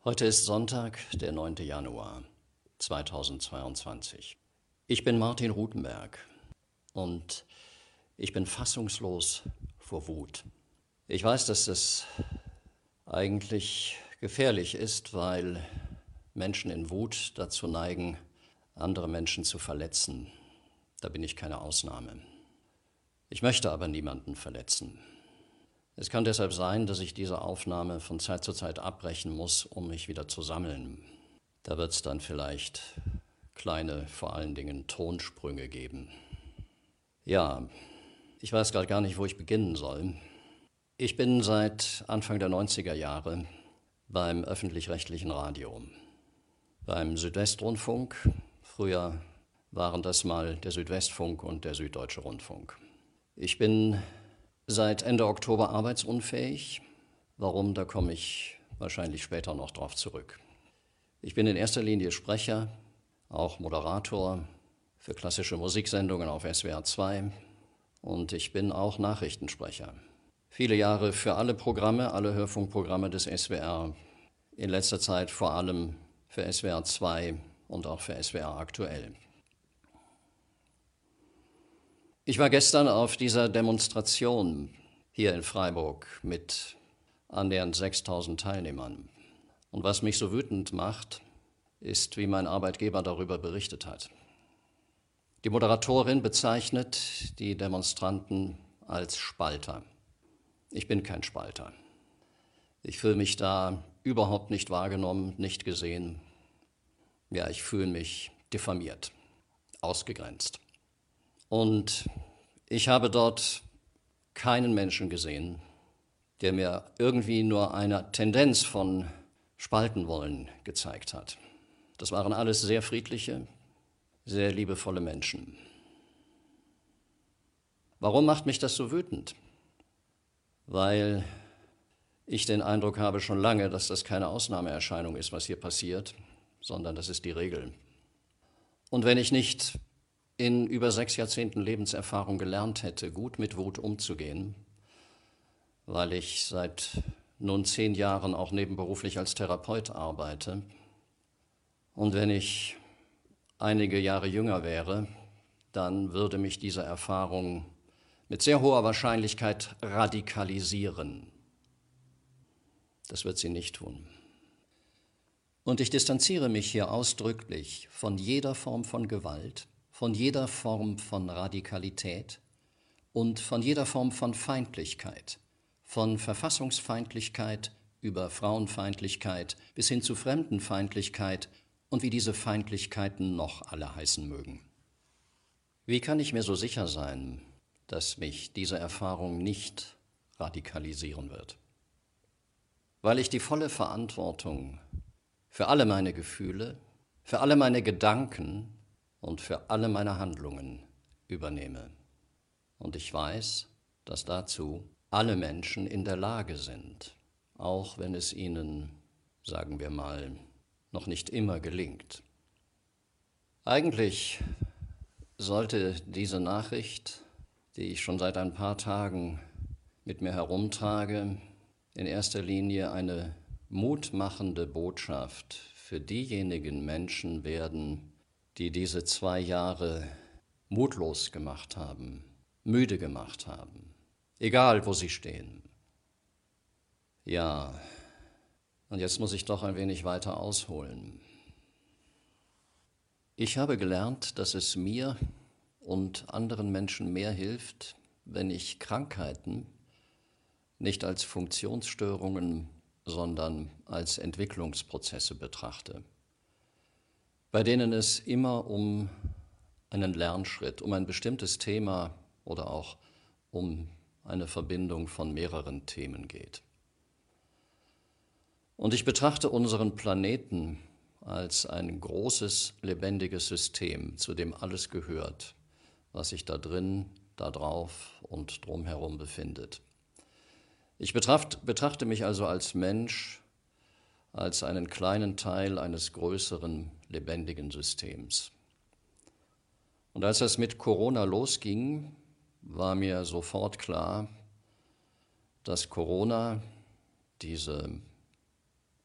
Heute ist Sonntag, der 9. Januar 2022. Ich bin Martin Rutenberg und ich bin fassungslos vor Wut. Ich weiß, dass es eigentlich gefährlich ist, weil Menschen in Wut dazu neigen, andere Menschen zu verletzen. Da bin ich keine Ausnahme. Ich möchte aber niemanden verletzen. Es kann deshalb sein, dass ich diese Aufnahme von Zeit zu Zeit abbrechen muss, um mich wieder zu sammeln. Da wird es dann vielleicht kleine, vor allen Dingen Tonsprünge geben. Ja, ich weiß gerade gar nicht, wo ich beginnen soll. Ich bin seit Anfang der 90er Jahre beim öffentlich-rechtlichen Radio, beim Südwestrundfunk. Früher waren das mal der Südwestfunk und der Süddeutsche Rundfunk. Ich bin seit Ende Oktober arbeitsunfähig. Warum, da komme ich wahrscheinlich später noch drauf zurück. Ich bin in erster Linie Sprecher, auch Moderator für klassische Musiksendungen auf SWR 2 und ich bin auch Nachrichtensprecher. Viele Jahre für alle Programme, alle Hörfunkprogramme des SWR, in letzter Zeit vor allem für SWR 2 und auch für SWR aktuell. Ich war gestern auf dieser Demonstration hier in Freiburg mit annähernd 6.000 Teilnehmern. Und was mich so wütend macht, ist, wie mein Arbeitgeber darüber berichtet hat. Die Moderatorin bezeichnet die Demonstranten als Spalter. Ich bin kein Spalter. Ich fühle mich da überhaupt nicht wahrgenommen, nicht gesehen. Ja, ich fühle mich diffamiert, ausgegrenzt. Und ich habe dort keinen Menschen gesehen, der mir irgendwie nur eine Tendenz von Spalten wollen gezeigt hat. Das waren alles sehr friedliche, sehr liebevolle Menschen. Warum macht mich das so wütend? Weil ich den Eindruck habe schon lange, dass das keine Ausnahmeerscheinung ist, was hier passiert, sondern das ist die Regel. Und wenn ich nicht in über 6 Jahrzehnten Lebenserfahrung gelernt hätte, gut mit Wut umzugehen, weil ich seit nun 10 Jahren auch nebenberuflich als Therapeut arbeite. Und wenn ich einige Jahre jünger wäre, dann würde mich diese Erfahrung mit sehr hoher Wahrscheinlichkeit radikalisieren. Das wird sie nicht tun. Und ich distanziere mich hier ausdrücklich von jeder Form von Gewalt, von jeder Form von Radikalität und von jeder Form von Feindlichkeit, von Verfassungsfeindlichkeit über Frauenfeindlichkeit bis hin zu Fremdenfeindlichkeit und wie diese Feindlichkeiten noch alle heißen mögen. Wie kann ich mir so sicher sein, dass mich diese Erfahrung nicht radikalisieren wird? Weil ich die volle Verantwortung für alle meine Gefühle, für alle meine Gedanken und für alle meine Handlungen übernehme. Und ich weiß, dass dazu alle Menschen in der Lage sind, auch wenn es ihnen, sagen wir mal, noch nicht immer gelingt. Eigentlich sollte diese Nachricht, die ich schon seit ein paar Tagen mit mir herumtrage, in erster Linie eine mutmachende Botschaft für diejenigen Menschen werden, die diese 2 Jahre mutlos gemacht haben, müde gemacht haben, egal wo sie stehen. Ja, und jetzt muss ich doch ein wenig weiter ausholen. Ich habe gelernt, dass es mir und anderen Menschen mehr hilft, wenn ich Krankheiten nicht als Funktionsstörungen, sondern als Entwicklungsprozesse betrachte, bei denen es immer um einen Lernschritt, um ein bestimmtes Thema oder auch um eine Verbindung von mehreren Themen geht. Und ich betrachte unseren Planeten als ein großes, lebendiges System, zu dem alles gehört, was sich da drin, da drauf und drumherum befindet. Ich betrachte mich also als Mensch, als einen kleinen Teil eines größeren, lebendigen Systems. Und als es mit Corona losging, war mir sofort klar, dass Corona, diese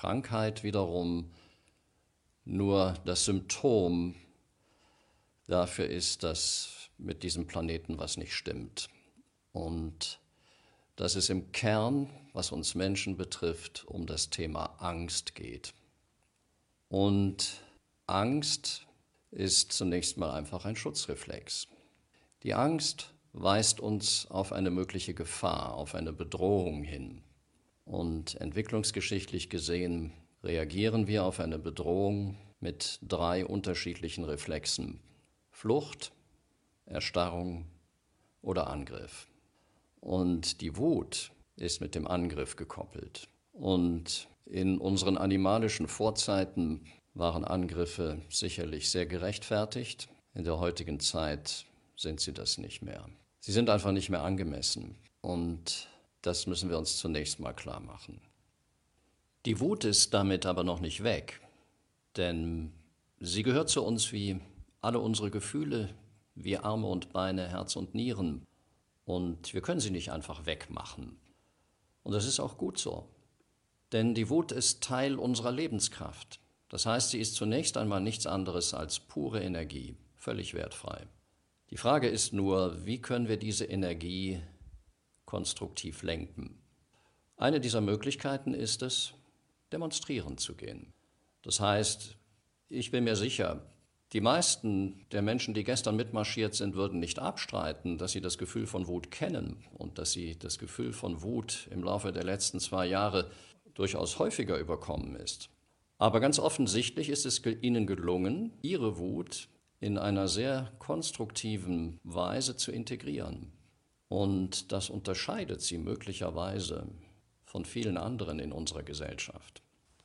Krankheit wiederum nur das Symptom dafür ist, dass mit diesem Planeten was nicht stimmt. Und dass es im Kern, was uns Menschen betrifft, um das Thema Angst geht. Und Angst ist zunächst mal einfach ein Schutzreflex. Die Angst weist uns auf eine mögliche Gefahr, auf eine Bedrohung hin. Und entwicklungsgeschichtlich gesehen reagieren wir auf eine Bedrohung mit 3 unterschiedlichen Reflexen: Flucht, Erstarrung oder Angriff. Und die Wut ist mit dem Angriff gekoppelt. Und in unseren animalischen Vorzeiten waren Angriffe sicherlich sehr gerechtfertigt. In der heutigen Zeit sind sie das nicht mehr. Sie sind einfach nicht mehr angemessen. Und das müssen wir uns zunächst mal klar machen. Die Wut ist damit aber noch nicht weg, denn sie gehört zu uns wie alle unsere Gefühle, wie Arme und Beine, Herz und Nieren. Und wir können sie nicht einfach wegmachen. Und das ist auch gut so. Denn die Wut ist Teil unserer Lebenskraft. Das heißt, sie ist zunächst einmal nichts anderes als pure Energie, völlig wertfrei. Die Frage ist nur, wie können wir diese Energie konstruktiv lenken? Eine dieser Möglichkeiten ist es, demonstrieren zu gehen. Das heißt, ich bin mir sicher, die meisten der Menschen, die gestern mitmarschiert sind, würden nicht abstreiten, dass sie das Gefühl von Wut kennen und dass sie das Gefühl von Wut im Laufe der letzten 2 Jahre durchaus häufiger überkommen ist. Aber ganz offensichtlich ist es ihnen gelungen, ihre Wut in einer sehr konstruktiven Weise zu integrieren. Und das unterscheidet sie möglicherweise von vielen anderen in unserer Gesellschaft.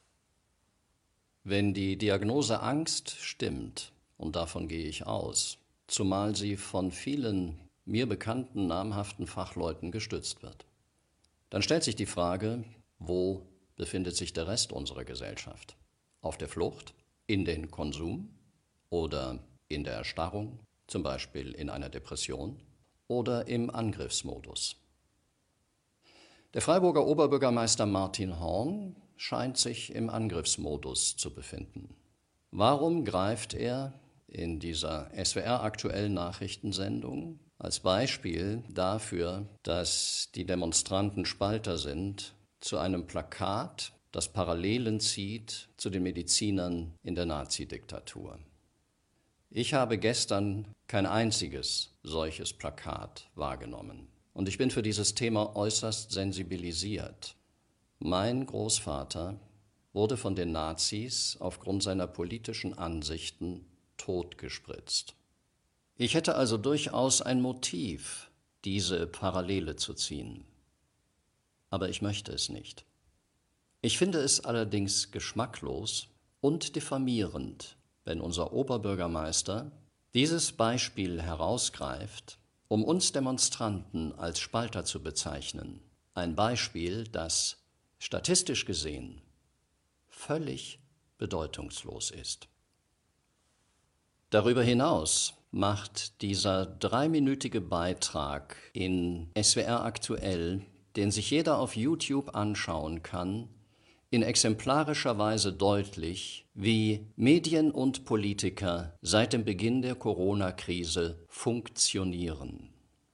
Wenn die Diagnose Angst stimmt, und davon gehe ich aus, zumal sie von vielen mir bekannten namhaften Fachleuten gestützt wird, dann stellt sich die Frage, wo befindet sich der Rest unserer Gesellschaft? Auf der Flucht, in den Konsum oder in der Erstarrung, zum Beispiel in einer Depression, oder im Angriffsmodus? Der Freiburger Oberbürgermeister Martin Horn scheint sich im Angriffsmodus zu befinden. Warum greift er in dieser SWR-aktuellen Nachrichtensendung als Beispiel dafür, dass die Demonstranten Spalter sind, zu einem Plakat, das Parallelen zieht zu den Medizinern in der Nazidiktatur? Ich habe gestern kein einziges solches Plakat wahrgenommen. Und ich bin für dieses Thema äußerst sensibilisiert. Mein Großvater wurde von den Nazis aufgrund seiner politischen Ansichten totgespritzt. Ich hätte also durchaus ein Motiv, diese Parallele zu ziehen. Aber ich möchte es nicht. Ich finde es allerdings geschmacklos und diffamierend, wenn unser Oberbürgermeister dieses Beispiel herausgreift, um uns Demonstranten als Spalter zu bezeichnen. Ein Beispiel, das statistisch gesehen völlig bedeutungslos ist. Darüber hinaus macht dieser 3-minütige Beitrag in SWR aktuell, den sich jeder auf YouTube anschauen kann, in exemplarischer Weise deutlich, wie Medien und Politiker seit dem Beginn der Corona-Krise funktionieren.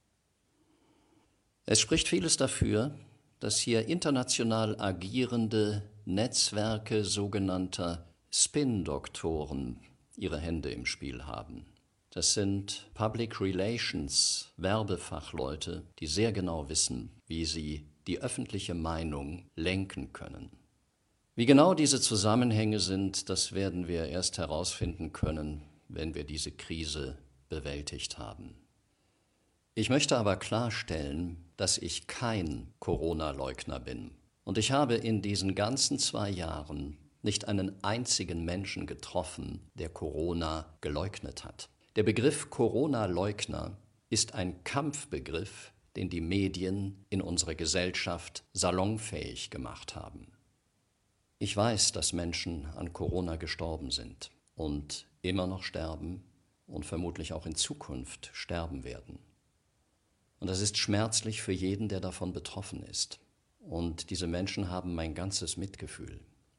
Es spricht vieles dafür, dass hier international agierende Netzwerke sogenannter Spin-Doktoren ihre Hände im Spiel haben. Das sind Public Relations Werbefachleute, die sehr genau wissen, wie sie die öffentliche Meinung lenken können. Wie genau diese Zusammenhänge sind, das werden wir erst herausfinden können, wenn wir diese Krise bewältigt haben. Ich möchte aber klarstellen, dass ich kein Corona-Leugner bin. Und ich habe in diesen ganzen 2 Jahren nicht einen einzigen Menschen getroffen, der Corona geleugnet hat. Der Begriff Corona-Leugner ist ein Kampfbegriff, den die Medien in unserer Gesellschaft salonfähig gemacht haben. Ich weiß, dass Menschen an Corona gestorben sind und immer noch sterben und vermutlich auch in Zukunft sterben werden. Und das ist schmerzlich für jeden, der davon betroffen ist. Und diese Menschen haben mein ganzes Mitgefühl.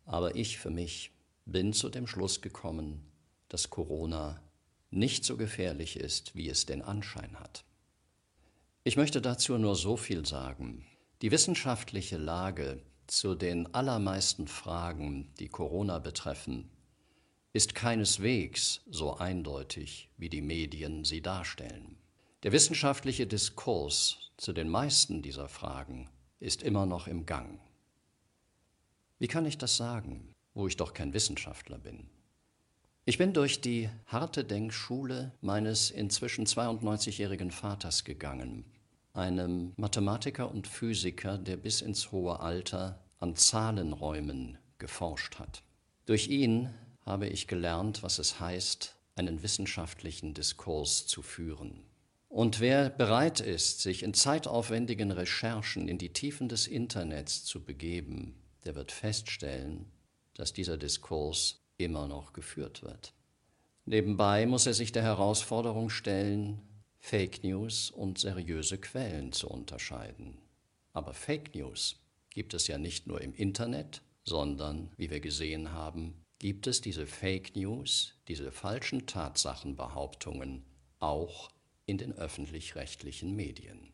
Aber ich für mich bin zu dem Schluss gekommen, dass Corona nicht so gefährlich ist, wie es den Anschein hat. Ich möchte dazu nur so viel sagen. Die wissenschaftliche Lage zu den allermeisten Fragen, die Corona betreffen, ist keineswegs so eindeutig, wie die Medien sie darstellen. Der wissenschaftliche Diskurs zu den meisten dieser Fragen ist immer noch im Gang. Wie kann ich das sagen, wo ich doch kein Wissenschaftler bin? Ich bin durch die harte Denkschule meines inzwischen 92-jährigen Vaters gegangen, einem Mathematiker und Physiker, der bis ins hohe Alter an Zahlenräumen geforscht hat. Durch ihn habe ich gelernt, was es heißt, einen wissenschaftlichen Diskurs zu führen. Und wer bereit ist, sich in zeitaufwendigen Recherchen in die Tiefen des Internets zu begeben, der wird feststellen, dass dieser Diskurs immer noch geführt wird. Nebenbei muss er sich der Herausforderung stellen, Fake News und seriöse Quellen zu unterscheiden. Aber Fake News gibt es ja nicht nur im Internet, sondern, wie wir gesehen haben, gibt es diese Fake News, diese falschen Tatsachenbehauptungen auch in den öffentlich-rechtlichen Medien.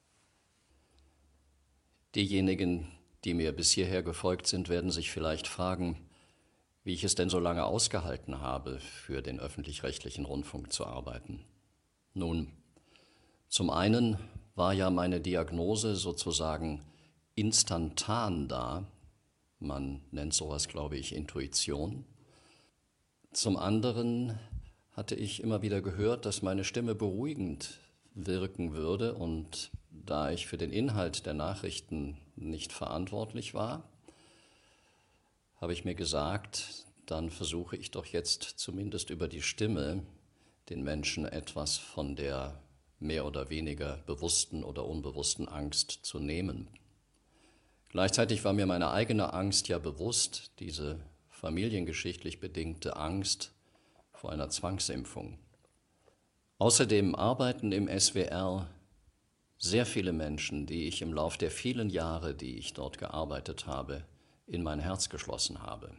Diejenigen, die mir bis hierher gefolgt sind, werden sich vielleicht fragen, wie ich es denn so lange ausgehalten habe, für den öffentlich-rechtlichen Rundfunk zu arbeiten. Nun, zum einen war ja meine Diagnose sozusagen instantan da. Man nennt sowas, glaube ich, Intuition. Zum anderen hatte ich immer wieder gehört, dass meine Stimme beruhigend wirken würde, und da ich für den Inhalt der Nachrichten nicht verantwortlich war, habe ich mir gesagt, dann versuche ich doch jetzt zumindest über die Stimme den Menschen etwas von der mehr oder weniger bewussten oder unbewussten Angst zu nehmen. Gleichzeitig war mir meine eigene Angst ja bewusst, diese familiengeschichtlich bedingte Angst vor einer Zwangsimpfung. Außerdem arbeiten im SWR sehr viele Menschen, die ich im Lauf der vielen Jahre, die ich dort gearbeitet habe, in mein Herz geschlossen habe.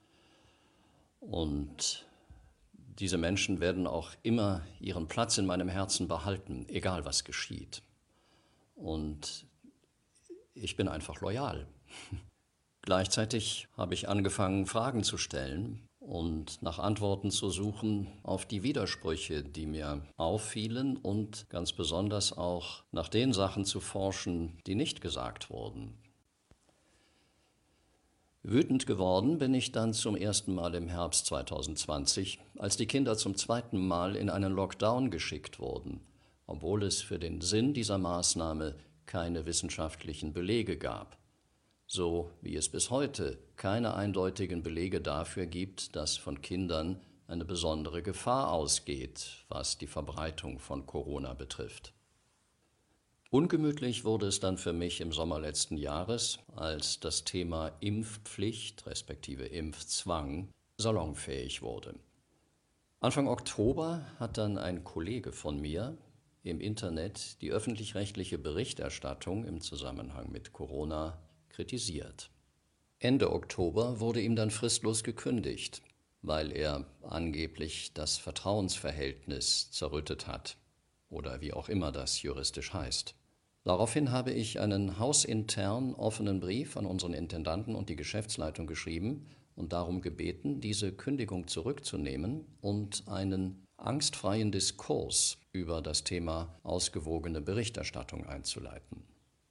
Und diese Menschen werden auch immer ihren Platz in meinem Herzen behalten, egal was geschieht. Und ich bin einfach loyal. Gleichzeitig habe ich angefangen, Fragen zu stellen und nach Antworten zu suchen auf die Widersprüche, die mir auffielen, und ganz besonders auch nach den Sachen zu forschen, die nicht gesagt wurden. Wütend geworden bin ich dann zum ersten Mal im Herbst 2020, als die Kinder zum zweiten Mal in einen Lockdown geschickt wurden, obwohl es für den Sinn dieser Maßnahme keine wissenschaftlichen Belege gab. So wie es bis heute keine eindeutigen Belege dafür gibt, dass von Kindern eine besondere Gefahr ausgeht, was die Verbreitung von Corona betrifft. Ungemütlich wurde es dann für mich im Sommer letzten Jahres, als das Thema Impfpflicht respektive Impfzwang salonfähig wurde. Anfang Oktober hat dann ein Kollege von mir im Internet die öffentlich-rechtliche Berichterstattung im Zusammenhang mit Corona kritisiert. Ende Oktober wurde ihm dann fristlos gekündigt, weil er angeblich das Vertrauensverhältnis zerrüttet hat oder wie auch immer das juristisch heißt. Daraufhin habe ich einen hausintern offenen Brief an unseren Intendanten und die Geschäftsleitung geschrieben und darum gebeten, diese Kündigung zurückzunehmen und einen angstfreien Diskurs über das Thema ausgewogene Berichterstattung einzuleiten.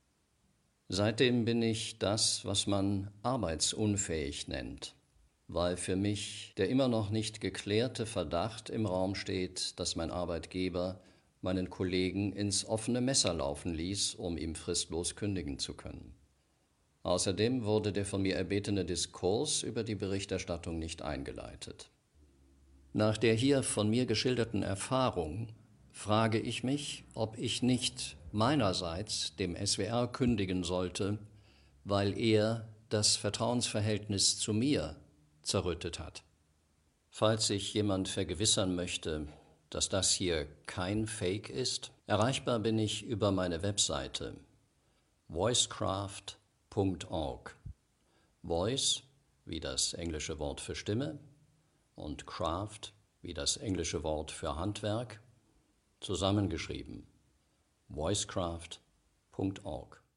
Seitdem bin ich das, was man arbeitsunfähig nennt, weil für mich der immer noch nicht geklärte Verdacht im Raum steht, dass mein Arbeitgeber meinen Kollegen ins offene Messer laufen ließ, um ihm fristlos kündigen zu können. Außerdem wurde der von mir erbetene Diskurs über die Berichterstattung nicht eingeleitet. Nach der hier von mir geschilderten Erfahrung frage ich mich, ob ich nicht meinerseits dem SWR kündigen sollte, weil er das Vertrauensverhältnis zu mir zerrüttet hat. Falls sich jemand vergewissern möchte, dass das hier kein Fake ist, erreichbar bin ich über meine Webseite voicecraft.org. Voice wie das englische Wort für Stimme und Craft wie das englische Wort für Handwerk, zusammengeschrieben voicecraft.org.